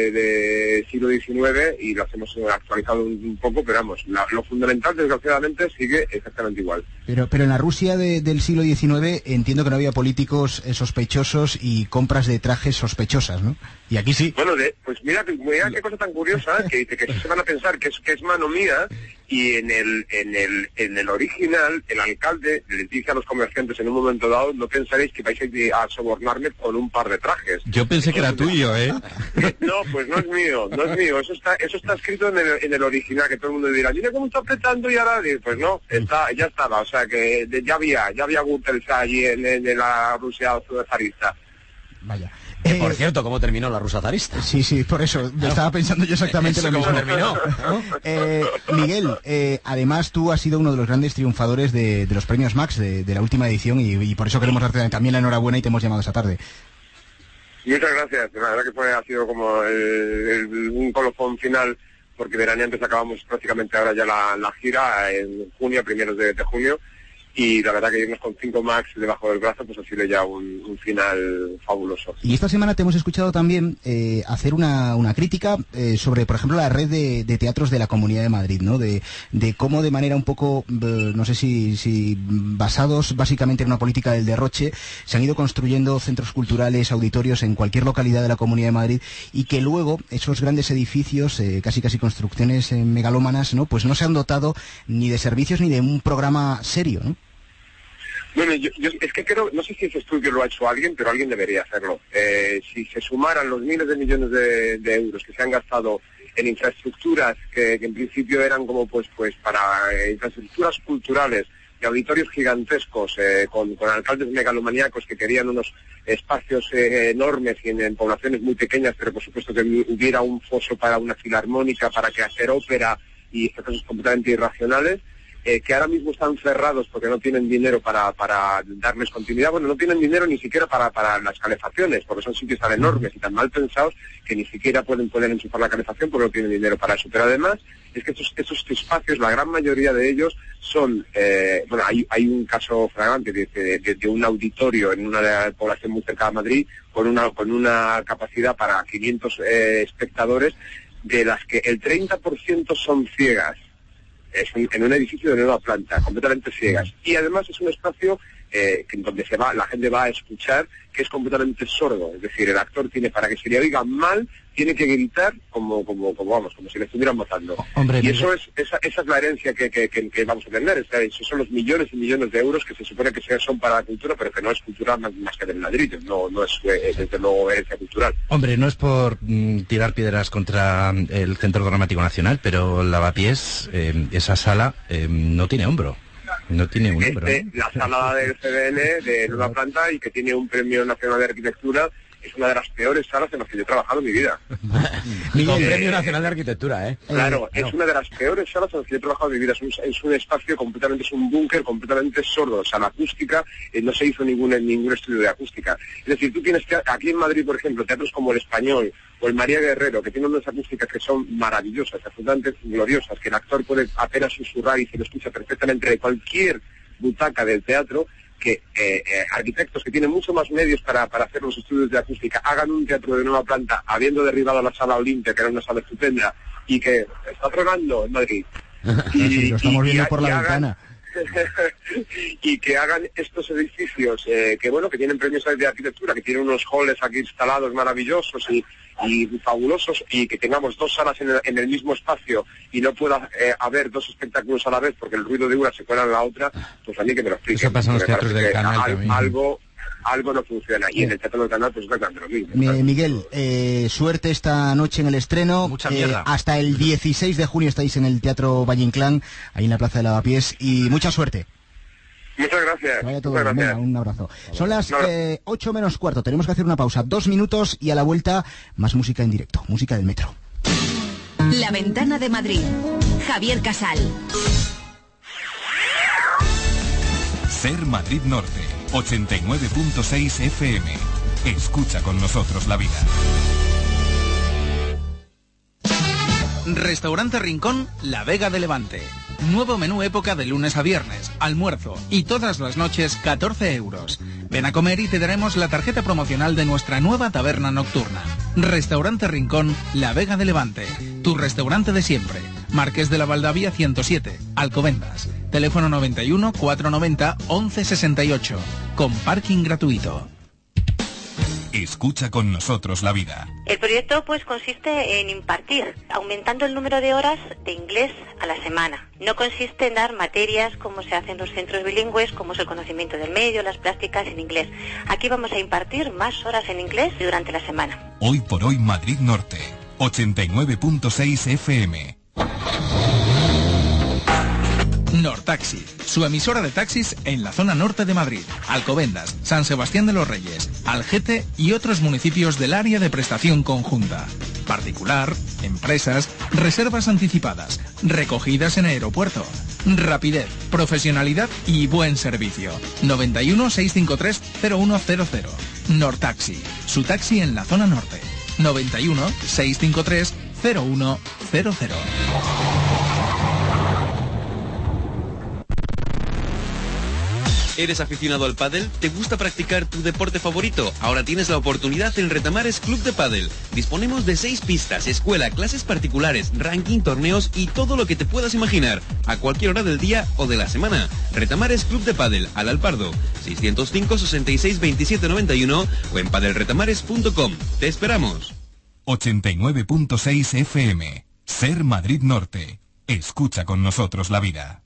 de siglo XIX y las hemos actualizado un poco, pero vamos, lo fundamental desgraciadamente sigue exactamente igual. Pero en la Rusia del siglo XIX entiendo que no había políticos sospechosos y compras de trajes sospechosas, ¿no? Y aquí sí. Bueno, pues mira qué cosa tan curiosa, que se van a pensar que es mano mía, y en el original el alcalde le dice a los comerciantes en un momento dado: no pensaréis que vais a sobornarme con un par de trajes. Yo pensé que era tuyo, ¿eh? No, pues no es mío. Eso está escrito en el original, que todo el mundo dirá: mira cómo está apretando, y ahora pues no, ya estaba, o sea que ya había Goebbels allí en la Rusia zarista. Vaya. Por cierto, ¿cómo terminó la Rusia zarista? Sí, por eso, estaba pensando yo exactamente lo mismo. ¿Cómo terminó? Miguel, además tú has sido uno de los grandes triunfadores de los premios Max de la última edición, y por eso queremos darte también la enhorabuena y te hemos llamado esta tarde. Muchas gracias, la verdad que ha sido como un colofón final, porque veraneantes acabamos prácticamente ahora ya la gira en junio, primeros de junio, y la verdad que irnos con 5 Max debajo del brazo pues ha sido ya un final fabuloso. Y esta semana te hemos escuchado también hacer una crítica sobre, por ejemplo, la red de teatros de la Comunidad de Madrid, ¿no? De cómo de manera un poco, no sé si basados básicamente en una política del derroche, se han ido construyendo centros culturales, auditorios en cualquier localidad de la Comunidad de Madrid, y que luego esos grandes edificios, casi construcciones megalómanas, ¿no? Pues no se han dotado ni de servicios ni de un programa serio, ¿no? Bueno, yo es que creo, no sé si ese estudio lo ha hecho alguien, pero alguien debería hacerlo. Si se sumaran los miles de millones de euros que se han gastado en infraestructuras que en principio eran como pues para infraestructuras culturales y auditorios gigantescos, con alcaldes megalomaníacos que querían unos espacios enormes y en poblaciones muy pequeñas, pero por supuesto que hubiera un foso para una filarmónica, para que hacer ópera y estas cosas completamente irracionales, que ahora mismo están cerrados porque no tienen dinero para darles continuidad. Bueno, no tienen dinero ni siquiera para las calefacciones, porque son sitios tan enormes y tan mal pensados que ni siquiera pueden enchufar la calefacción porque no tienen dinero para eso. Pero además es que estos espacios, la gran mayoría de ellos son, hay un caso flagrante de un auditorio en una población muy cerca de Madrid con una capacidad para 500 espectadores, de las que el 30% son ciegas. En un edificio de nueva planta, completamente ciegas. Y además es un espacio en donde la gente va a escuchar, que es completamente sordo. Es decir, el actor para que se le oiga mal, tiene que gritar como si le estuvieran matando. Hombre, y esa es la herencia que vamos a tener. Esos son los millones y millones de euros que se supone que son para la cultura, pero que no es cultura más que del ladrillo. No es desde luego herencia cultural. Hombre, no es por tirar piedras contra el Centro Dramático Nacional, pero Lavapiés, esa sala no tiene hombro. No tiene un hombro, ¿no? La sala del CDN de nueva planta, y que tiene un premio nacional de arquitectura, es una de las peores salas en las que yo he trabajado en mi vida. Con Premio Nacional de Arquitectura, ¿eh? Claro, es una de las peores salas en las que yo he trabajado en mi vida. Es un espacio completamente, es un búnker completamente sordo. O sea, la acústica, no se hizo ningún estudio de acústica. Es decir, tú tienes que, aquí en Madrid, por ejemplo, teatros como el Español o el María Guerrero, que tienen unas acústicas que son maravillosas, absolutamente gloriosas, que el actor puede apenas susurrar y se lo escucha perfectamente de cualquier butaca del teatro, que arquitectos que tienen mucho más medios para hacer los estudios de acústica hagan un teatro de nueva planta, habiendo derribado la sala Olimpia, que era una sala estupenda, y que está tronando en Madrid. Lo estamos viendo por la ventana. Y que hagan estos edificios que tienen premios de arquitectura, que tienen unos halls aquí instalados maravillosos y fabulosos, y que tengamos 2 salas en el mismo espacio y no pueda haber 2 espectáculos a la vez porque el ruido de una se cuela en la otra, pues a mí que me lo expliquen. Eso pasa en los teatros del Canal también. Algo no funciona, y en el Teatro del Canal pues es lo mismo. Miguel, suerte esta noche en el estreno. Mucha mierda. Hasta el 16 de junio estáis en el Teatro Valle Inclán, ahí en la Plaza de Lavapiés, y mucha suerte. Muchas gracias. Vaya todo. Venga, un abrazo. Son las 8 menos cuarto, tenemos que hacer una pausa, 2 minutos, y a la vuelta más música en directo, música del metro. La Ventana de Madrid, Javier Casal. Ser Madrid Norte, 89.6 FM. Escucha con nosotros la vida. Restaurante Rincón, La Vega de Levante. Nuevo menú época de lunes a viernes, almuerzo y todas las noches 14 euros. Ven a comer y te daremos la tarjeta promocional de nuestra nueva taberna nocturna. Restaurante Rincón, La Vega de Levante. Tu restaurante de siempre. Marqués de la Valdavia 107, Alcobendas. Teléfono 91 490 1168. Con parking gratuito. Escucha con nosotros la vida. El proyecto pues consiste en impartir, aumentando el número de horas de inglés a la semana. No consiste en dar materias como se hace en los centros bilingües, como es el conocimiento del medio, las prácticas en inglés. Aquí vamos a impartir más horas en inglés durante la semana. Hoy por hoy Madrid Norte, 89.6 FM. Nortaxi, su emisora de taxis en la zona norte de Madrid, Alcobendas, San Sebastián de los Reyes, Algete y otros municipios del área de prestación conjunta. Particular, empresas, reservas anticipadas, recogidas en aeropuerto. Rapidez, profesionalidad y buen servicio. 91 653 0100. Nortaxi, su taxi en la zona norte. 91 653 0100. ¿Eres aficionado al pádel? ¿Te gusta practicar tu deporte favorito? Ahora tienes la oportunidad en Retamares Club de Pádel. Disponemos de 6 pistas, escuela, clases particulares, ranking, torneos y todo lo que te puedas imaginar, a cualquier hora del día o de la semana. Retamares Club de Pádel, al Alpardo, 605 66 27 91 o en padelretamares.com. ¡Te esperamos! 89.6 FM. Ser Madrid Norte. Escucha con nosotros la vida.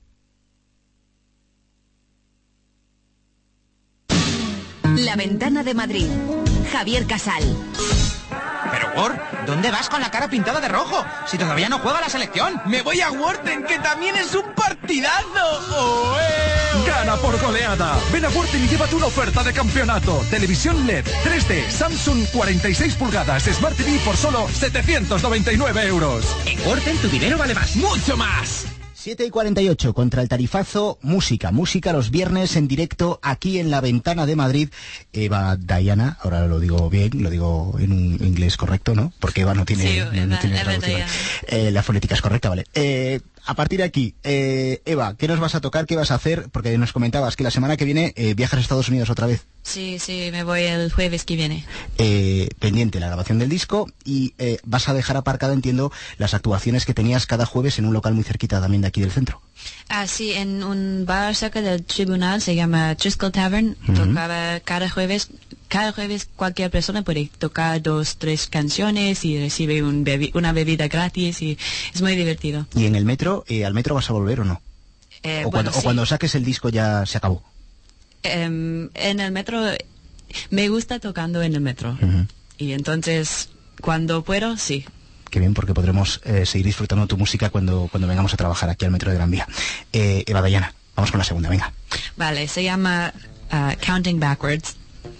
La Ventana de Madrid. Javier Casal. Pero, Ward, ¿dónde vas con la cara pintada de rojo? Si todavía no juega la selección. Me voy a Worten, que también es un partidazo. Gana por goleada. Ven a Worten y llévate una oferta de campeonato. Televisión LED 3D Samsung 46 pulgadas Smart TV por solo 799 euros. En Worten tu dinero vale más. ¡Mucho más! 7:48 contra el tarifazo, música los viernes en directo aquí en La Ventana de Madrid. Eva Diana, ahora lo digo bien, lo digo en un inglés correcto, ¿no? Porque Eva no tiene, no tiene traducción. La fonética es correcta, vale. A partir de aquí, Eva, ¿qué nos vas a tocar? ¿Qué vas a hacer? Porque nos comentabas que la semana que viene viajas a Estados Unidos otra vez. Sí, me voy el jueves que viene. Pendiente la grabación del disco y vas a dejar aparcada, entiendo, las actuaciones que tenías cada jueves en un local muy cerquita también de aquí del centro. Sí, en un bar cerca del tribunal, se llama Triskel Tavern. Tocaba cada jueves cualquier persona puede tocar 2-3 canciones y recibe una bebida gratis y es muy divertido. ¿Y en el metro, al metro vas a volver o no? O cuando saques el disco ya se acabó. En el metro, me gusta tocando en el metro. Y entonces, cuando puedo, sí. Qué bien, porque podremos seguir disfrutando tu música cuando vengamos a trabajar aquí al metro de Gran Vía. Eva Diana, vamos con la segunda, venga. Vale, se llama Counting Backwards.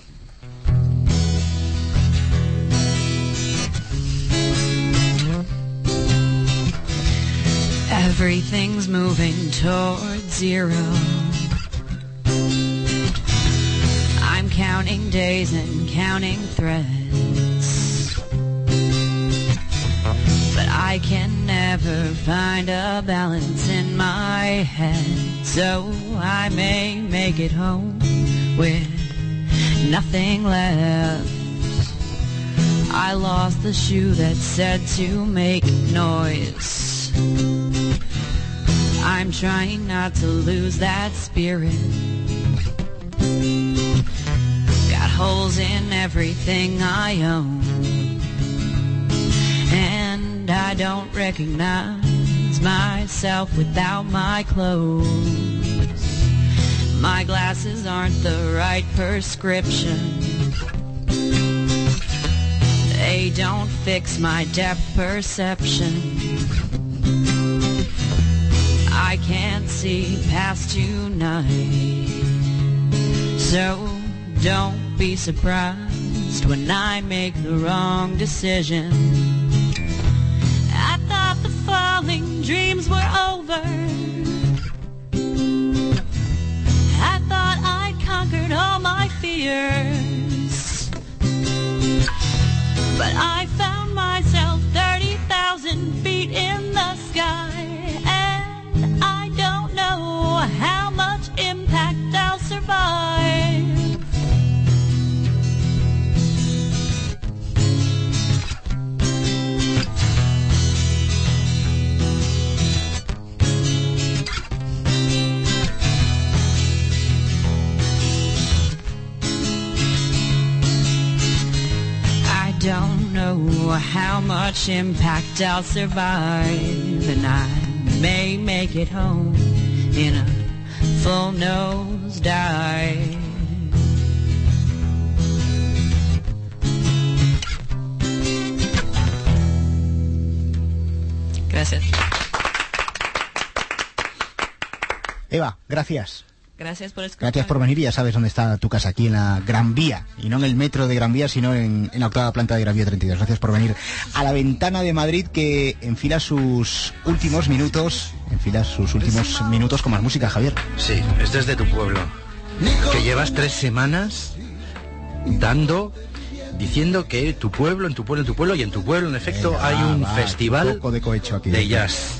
Everything's moving towards zero. I'm counting days and counting threads, but I can never find a balance in my head. So I may make it home with nothing left. I lost the shoe that said to make noise. I'm trying not to lose that spirit. Got holes in everything I own, and I don't recognize myself without my clothes. My glasses aren't the right prescription. They don't fix my depth perception. I can't see past tonight, so don't be surprised when I make the wrong decision. I thought the falling dreams were over. I thought I'd conquered all my fears, but I found myself 30,000 feet in the sky. How much impact I'll survive. don't know how much impact I'll survive, and I may make it home in a full nose dive. Gracias. Eva, gracias. Gracias por escuchar. Gracias por venir y ya sabes dónde está tu casa, aquí en la Gran Vía, y no en el metro de Gran Vía, sino en la octava planta de Gran Vía 32. Gracias por venir a La Ventana de Madrid, que enfila sus últimos minutos con más música, Javier. Sí, este es de tu pueblo, que llevas 3 semanas diciendo que en tu pueblo, en efecto, hay un festival un poco de cohecho aquí, de jazz.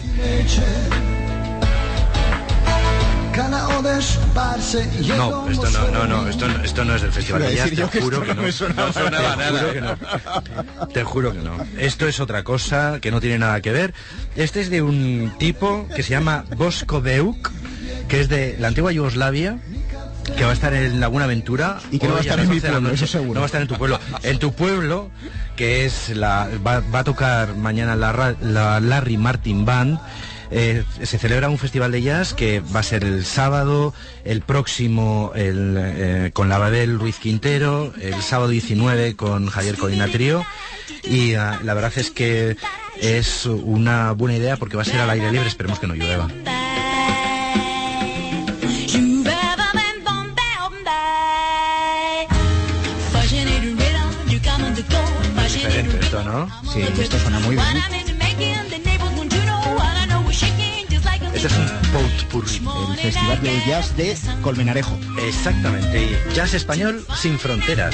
No, esto no es del festival de jazz, te juro que no. No sonaba nada. Te juro que no. Esto es otra cosa que no tiene nada que ver. Este es de un tipo que se llama Boško Beuk, que es de la antigua Yugoslavia, que va a estar en Laguna Aventura. Y que no va a estar en mi pueblo, eso seguro. No va a estar en tu pueblo. En tu pueblo, que es va a tocar mañana la Larry Martin Band. Se celebra un festival de jazz que va a ser el sábado, el próximo con la Babel Ruiz Quintero, el sábado 19 con Javier Codina Trío, y la verdad es que es una buena idea porque va a ser al aire libre, esperemos que no llueva. Diferente esto, ¿no? Sí, esto suena muy bien. Este es un potpourri. El Festival de Jazz de Colmenarejo. Exactamente, y jazz español sin fronteras.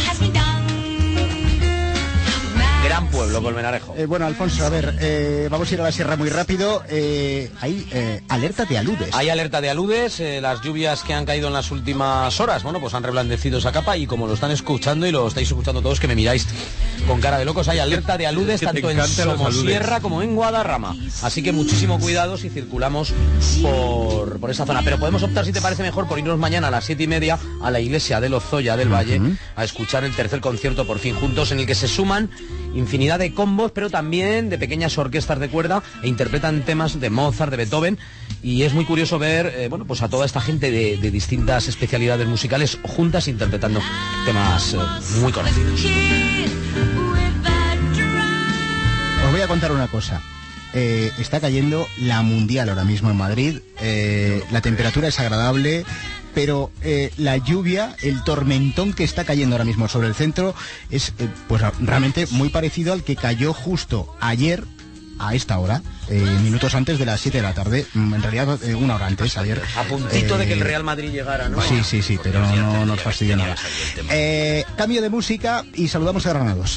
Gran pueblo, Colmenarejo. Bueno, Alfonso, a ver, vamos a ir a la sierra muy rápido. Hay alerta de aludes. Hay alerta de aludes, las lluvias que han caído en las últimas horas, bueno, pues han reblandecido esa capa, y como lo están escuchando y lo estáis escuchando todos, que me miráis con cara de locos, hay alerta de aludes tanto en Somosierra como en Guadarrama. Así que muchísimo cuidado si circulamos por esa zona. Pero podemos optar, si te parece mejor, por irnos mañana a las 7:30 a la iglesia de Lozoya del Valle a escuchar el tercer concierto Por fin juntos, en el que se suman infinidad de combos, pero también de pequeñas orquestas de cuerda, e interpretan temas de Mozart, de Beethoven, y es muy curioso ver bueno, pues a toda esta gente de distintas especialidades musicales juntas interpretando temas muy conocidos. Os voy a contar una cosa. Está cayendo la Mundial ahora mismo en Madrid. La temperatura es agradable, pero la lluvia, el tormentón que está cayendo ahora mismo sobre el centro es pues realmente muy parecido al que cayó justo ayer a esta hora, minutos antes de las 7 de la tarde, en realidad una hora antes, ayer. A puntito de que el Real Madrid llegara, ¿no? Sí, pero no nos fastidia nada. Cambio de música y saludamos a Granados.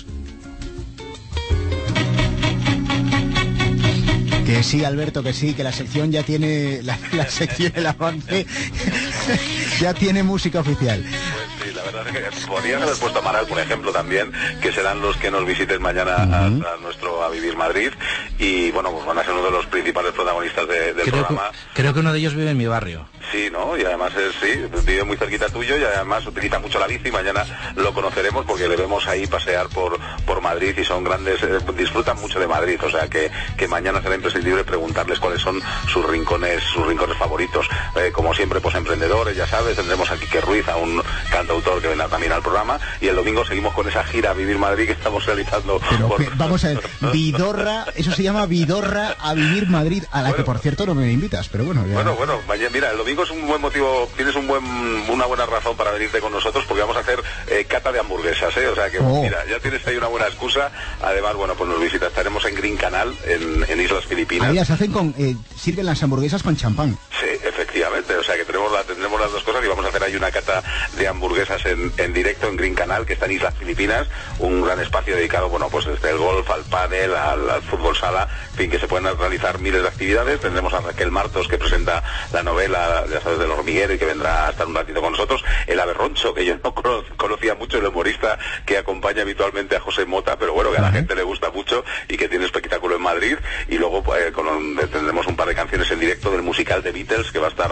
Que sí, Alberto, que sí, que la sección ya tiene, la sección, el avance, ya tiene música oficial. Pues sí, la verdad es que podrían haber puesto a Amaral, por ejemplo, también, que serán los que nos visiten mañana a nuestro A Vivir Madrid, y bueno, pues van a ser uno de los principales protagonistas del programa. Creo que uno de ellos vive en mi barrio. Sí, ¿no? Y además vive muy cerquita tuyo, y además utiliza mucho la bici. Mañana lo conoceremos porque le vemos ahí pasear por Madrid, y son grandes, disfrutan mucho de Madrid, o sea que mañana será imprescindible preguntarles cuáles son sus rincones favoritos. Como siempre, pues emprendedores, ya sabes, tendremos a Quique Ruiz, a un cantautor que vendrá también al programa, y el domingo seguimos con esa gira a Vivir Madrid que estamos realizando. Pero vamos a ver, Vidorra, eso se llama Vidorra a Vivir Madrid, a la que por cierto no me invitas, pero bueno. Ya... Bueno, mira, el domingo es un buen motivo, tienes una buena razón para venirte con nosotros, porque vamos a hacer cata de hamburguesas, o sea que mira, ya tienes ahí una buena excusa. Además, bueno, pues nos visita, estaremos en Green Canal, en Islas Filipinas. Ahí las hacen sirven las hamburguesas con champán. Sí, efectivamente, o sea que tendremos las dos cosas, y vamos a hacer ahí una cata de hamburguesas en directo en Green Canal, que está en Islas Filipinas, un gran espacio dedicado, bueno, pues desde el golf al pádel, al fútbol sala, en fin, que se pueden realizar miles de actividades. Tendremos a Raquel Martos, que presenta la novela, ya sabes, del hormiguero, y que vendrá a estar un ratito con nosotros. El Aberroncho, que yo no conocía mucho, el humorista que acompaña habitualmente a José Mota, pero bueno, que a la gente le gusta mucho y que tiene espectáculo en Madrid. Y luego tendremos un par de canciones en directo del musical de Beatles, que va a estar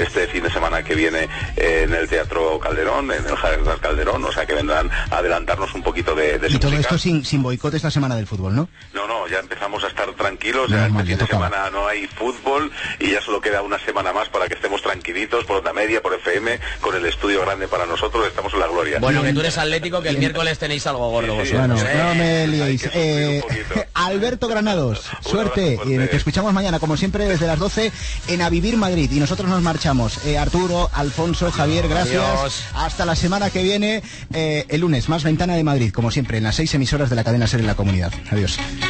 este fin de semana que viene en el Teatro Calderón, en el Jardín Calderón, o sea que vendrán a adelantarnos un poquito de y todo esto sin boicot esta semana del fútbol, ¿no? No, ya empezamos a estar tranquilos, ya este fin de semana no hay fútbol y ya solo queda una semana más para que estemos tranquilitos por Onda Media, por FM, con el estudio grande para nosotros, estamos en la gloria. Bueno, que tú eres atlético, que el miércoles tenéis algo gordo vosotros. Bueno, no me liéis. Alberto Granados, suerte, y te escuchamos mañana, como siempre, desde las 12 en A Vivir Madrid, y nosotros nos marchamos. Arturo, Alfonso, Javier, gracias. Adiós. Hasta la semana que viene, el lunes, más Ventana de Madrid, como siempre, en las 6 emisoras de la cadena SER en la comunidad. Adiós.